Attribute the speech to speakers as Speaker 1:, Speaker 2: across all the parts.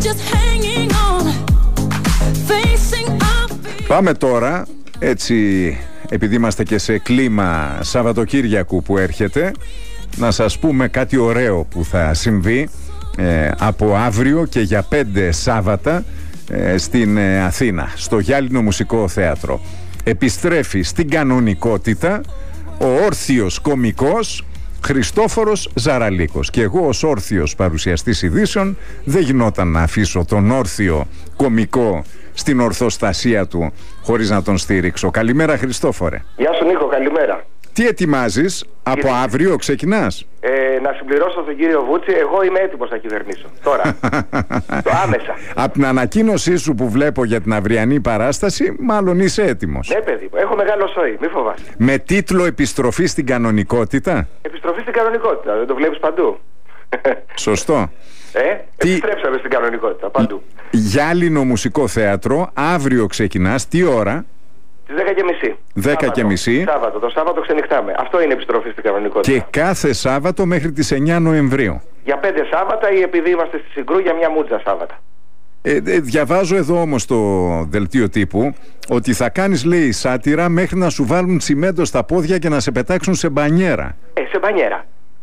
Speaker 1: Πάμε τώρα, έτσι, επειδή είμαστε και σε κλίμα Σαββατοκύριακου που έρχεται, να σας πούμε κάτι ωραίο που θα συμβεί από αύριο και για 5 Σάββατα στην Αθήνα, στο Γυάλινο Μουσικό Θέατρο. Επιστρέφει στην κανονικότητα ο όρθιος κωμικός Χριστόφορος Ζαραλίκος. Και εγώ ως όρθιος παρουσιαστής ειδήσεων δεν γινόταν να αφήσω τον όρθιο κωμικό στην ορθοστασία του χωρίς να τον στήριξω. Καλημέρα Χριστόφορε.
Speaker 2: Γεια σου Νίκο, καλημέρα.
Speaker 1: Τι ετοιμάζεις, από αύριο ξεκινάς?
Speaker 2: Να συμπληρώσω τον κύριο Βούτση, εγώ είμαι έτοιμος να κυβερνήσω. Τώρα, το άμεσα.
Speaker 1: Από την ανακοίνωσή σου που βλέπω για την αυριανή παράσταση, μάλλον είσαι έτοιμος.
Speaker 2: Ναι παιδί, έχω μεγάλο σόι, μη φοβάσαι.
Speaker 1: Με τίτλο «Επιστροφή στην κανονικότητα».
Speaker 2: Επιστροφή στην κανονικότητα, δεν το βλέπεις παντού.
Speaker 1: Σωστό.
Speaker 2: Επιστρέψαμε στην κανονικότητα, παντού.
Speaker 1: Γυάλινο Μουσικό Θέατρο, αύριο ξεκινάς, τι ώρα?
Speaker 2: Στις 10:30.
Speaker 1: 10:30.
Speaker 2: Σάββατο, το Σάββατο ξενυχτάμε. Αυτό είναι επιστροφή στην κανονικότητα.
Speaker 1: Και κάθε Σάββατο μέχρι τις 9 Νοεμβρίου.
Speaker 2: Για 5 Σάββατα ή επειδή είμαστε στη Συγκρού για μια μούτζα Σάββατα.
Speaker 1: Διαβάζω εδώ όμως το δελτίο τύπου ότι θα κάνεις, λέει, σάτυρα μέχρι να σου βάλουν τσιμέντο στα πόδια και να σε πετάξουν σε μπανιέρα.
Speaker 2: Σε μπανιέρα.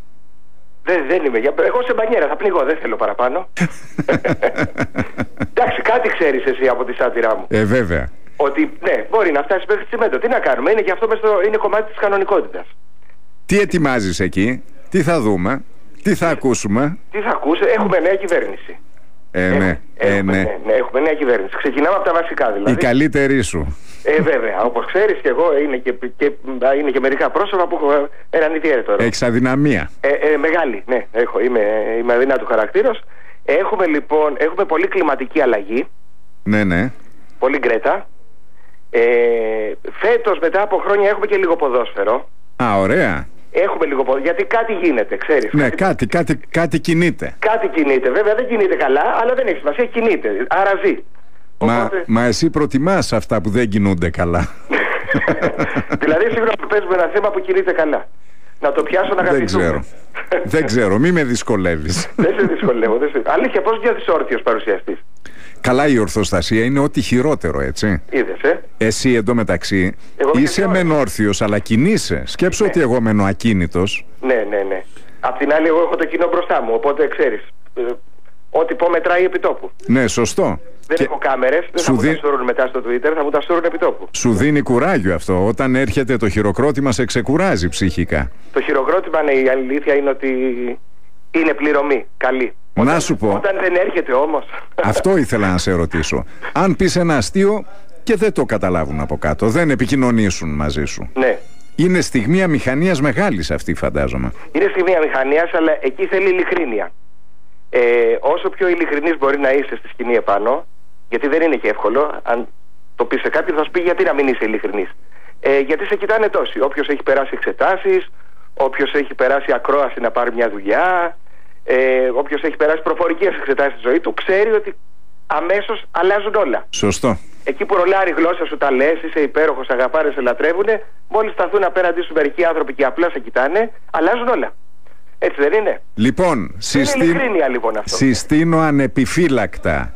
Speaker 2: Δεν είμαι. Εγώ σε μπανιέρα θα πνιγώ, δεν θέλω παραπάνω. Εντάξει, κάτι ξέρεις εσύ από τη σάτυρά μου.
Speaker 1: Βέβαια.
Speaker 2: Ότι ναι, μπορεί να φτάσει μέχρι τσιμέντο. Τι να κάνουμε, είναι και αυτό είναι κομμάτι της κανονικότητας.
Speaker 1: Τι ετοιμάζεις εκεί, τι θα δούμε, τι θα ακούσουμε?
Speaker 2: Τι θα ακούσουμε, έχουμε νέα κυβέρνηση.
Speaker 1: Ναι.
Speaker 2: Έχουμε νέα κυβέρνηση. Ξεκινάμε από τα βασικά δηλαδή.
Speaker 1: Η καλύτερη σου.
Speaker 2: Βέβαια, όπως ξέρεις και εγώ είναι και μερικά πρόσωπα που έχω έναν ιδιαίτερο ρόλο.
Speaker 1: Έχεις αδυναμία.
Speaker 2: Μεγάλη, ναι, είμαι αδυνάτου χαρακτήρος. Έχουμε πολύ κλιματική αλλαγή.
Speaker 1: Ναι.
Speaker 2: Πολύ γκρέτα. Φέτος μετά από χρόνια έχουμε και λίγο ποδόσφαιρο.
Speaker 1: Ωραία.
Speaker 2: Έχουμε λίγο ποδόσφαιρο, γιατί κάτι γίνεται, ξέρεις.
Speaker 1: Ναι, κάτι κινείται.
Speaker 2: Κάτι κινείται, βέβαια δεν κινείται καλά, αλλά δεν έχει σημασία, κινείται, άρα ζει.
Speaker 1: Μα εσύ προτιμάς αυτά που δεν κινούνται καλά.
Speaker 2: Δηλαδή σήμερα που παίζουμε ένα θέμα που κινείται καλά. Να το πιάσω να καθίσουμε.
Speaker 1: Δεν ξέρω, μη με δυσκολεύεις.
Speaker 2: Δεν σε δυσκολεύω. Αλήθεια, πώς νιώθεις όρθιος παρουσιαστής?
Speaker 1: Καλά, η ορθοστασία είναι ό,τι χειρότερο, έτσι.
Speaker 2: Είδες,
Speaker 1: Εσύ εντωμεταξύ είσαι μεν όρθιος, αλλά κινείσαι. Σκέψου ότι εγώ μένω ακίνητος.
Speaker 2: Ναι. Απ' την άλλη, εγώ έχω το κοινό μπροστά μου, οπότε ξέρεις. Ό,τι πω μετράει επί τόπου.
Speaker 1: Ναι, σωστό.
Speaker 2: Δεν έχω κάμερες, δεν θα μου τα στούρουν μετά στο Twitter, θα μου τα στούρουν επί τόπου.
Speaker 1: Σου δίνει κουράγιο αυτό. Όταν έρχεται το χειροκρότημα, σε ξεκουράζει ψυχικά.
Speaker 2: Το χειροκρότημα, ναι, η αλήθεια είναι ότι είναι πληρωμή. Καλή.
Speaker 1: Να σου πω.
Speaker 2: Όταν δεν έρχεται όμως.
Speaker 1: Αυτό ήθελα να σε ρωτήσω. Αν πεις ένα αστείο και δεν το καταλάβουν από κάτω, δεν επικοινωνήσουν μαζί σου.
Speaker 2: Ναι.
Speaker 1: Είναι στιγμή αμηχανίας μεγάλης αυτή, φαντάζομαι.
Speaker 2: Είναι στιγμή αμηχανίας, αλλά εκεί θέλει ειλικρίνεια. Όσο πιο ειλικρινής μπορεί να είσαι στη σκηνή επάνω, γιατί δεν είναι και εύκολο. Αν το πεις σε κάποιον, θα σου πει γιατί να μην είσαι ειλικρινής. Γιατί σε κοιτάνε τόσοι. Όποιος έχει περάσει εξετάσεις, όποιος έχει περάσει ακρόαση να πάρει μια δουλειά, όποιος έχει περάσει προφορικές εξετάσεις στη ζωή του, ξέρει ότι αμέσως αλλάζουν όλα.
Speaker 1: Σωστό.
Speaker 2: Εκεί που ρολάρει η γλώσσα σου, τα λες, είσαι υπέροχος, αγαπάρες, σε λατρεύουνε, μόλις σταθούν απέναντί σου μερικοί άνθρωποι και απλά σε κοιτάνε, αλλάζουν όλα. Έτσι δεν είναι? Λοιπόν,
Speaker 1: συστήνω ανεπιφύλακτα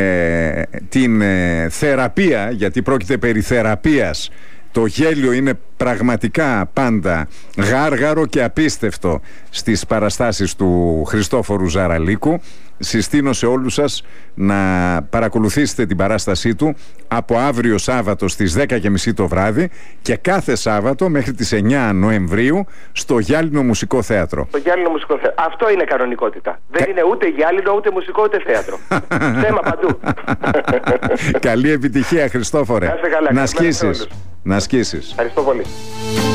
Speaker 1: την θεραπεία, γιατί πρόκειται περί θεραπείας. Το γέλιο είναι πραγματικά πάντα γάργαρο και απίστευτο στις παραστάσεις του Χριστόφορου Ζαραλίκου. Συστήνω σε όλους σας να παρακολουθήσετε την παράστασή του από αύριο Σάββατο στις 10:30 το βράδυ και κάθε Σάββατο μέχρι τις 9 Νοεμβρίου στο Γυάλινο Μουσικό Θέατρο.
Speaker 2: Το Γυάλινο Μουσικό Θέατρο. Αυτό είναι κανονικότητα. Δεν είναι ούτε γυάλινο, ούτε μουσικό, ούτε θέατρο. Θέμα παντού.
Speaker 1: Καλή επιτυχία, Χριστόφορε.
Speaker 2: Να σκίσεις.
Speaker 1: Να σκίσεις.
Speaker 2: Ευχαριστώ πολύ.